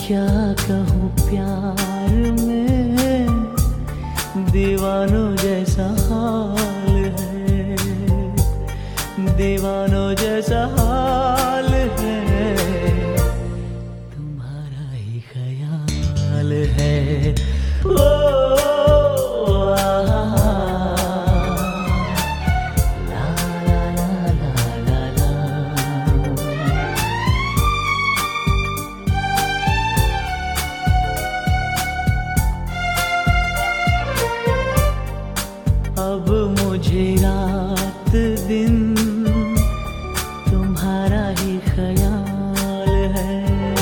क्या कहूँ प्यार में दीवानों जैसा हाल है, दीवानों जैसा हाल है, तुम्हारा ही ख्याल है। ओ अब मुझे रात दिन तुम्हारा ही ख्याल है,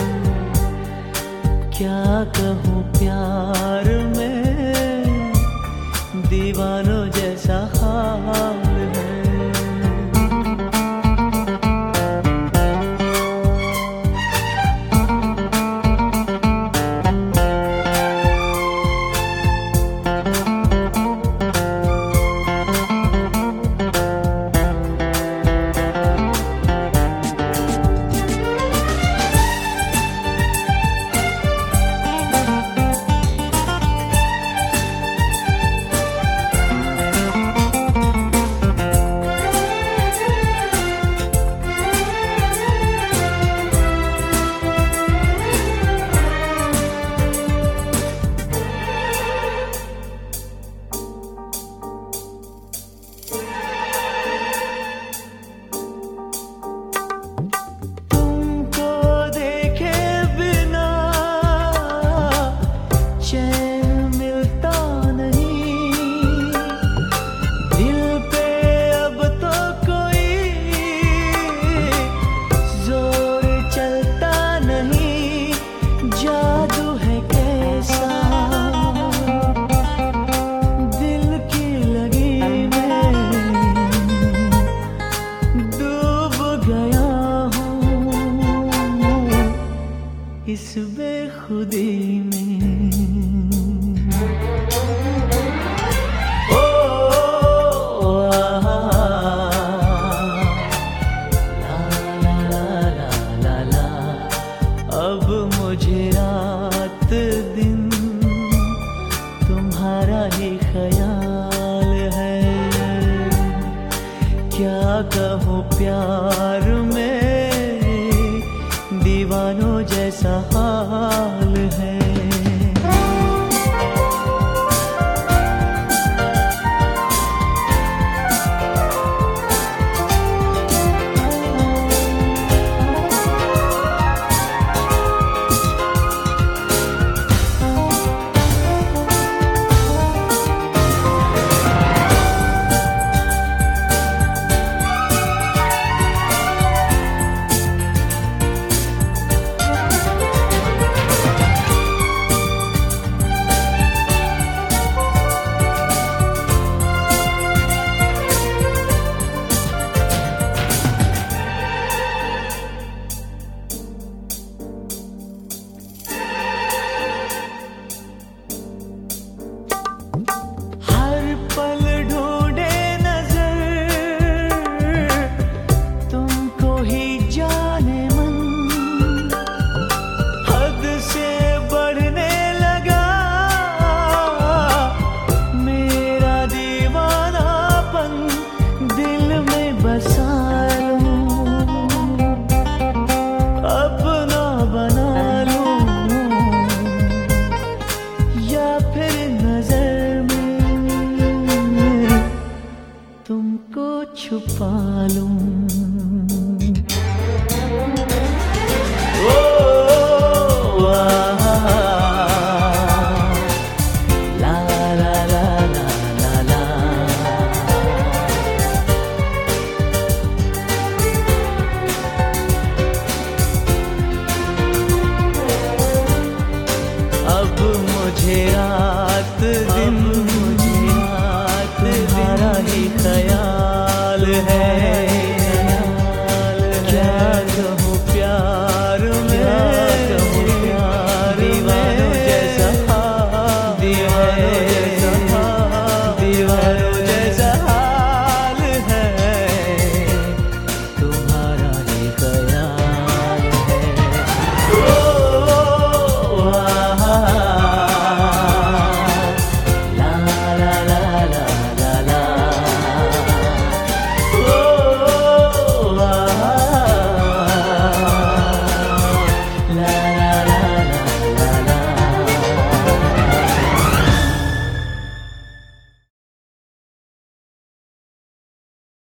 क्या कहूँ प्यार में दीवानों जैसा हाल है। इस बेखुदी में ओ ला ला ला ला ला, अब मुझे रात दिन तुम्हारा ही ख्याल है, क्या कहूँ प्यार में दीवानों जैसा हाल है। तुमको छुपा लूं। अब मुझे रात दिन तुम्हारा ही ख्याल है, क्या कहूँ प्यार में दीवानों जैसा दीवानों जैसा हाल है, तुम्हारा ही ख्याल है।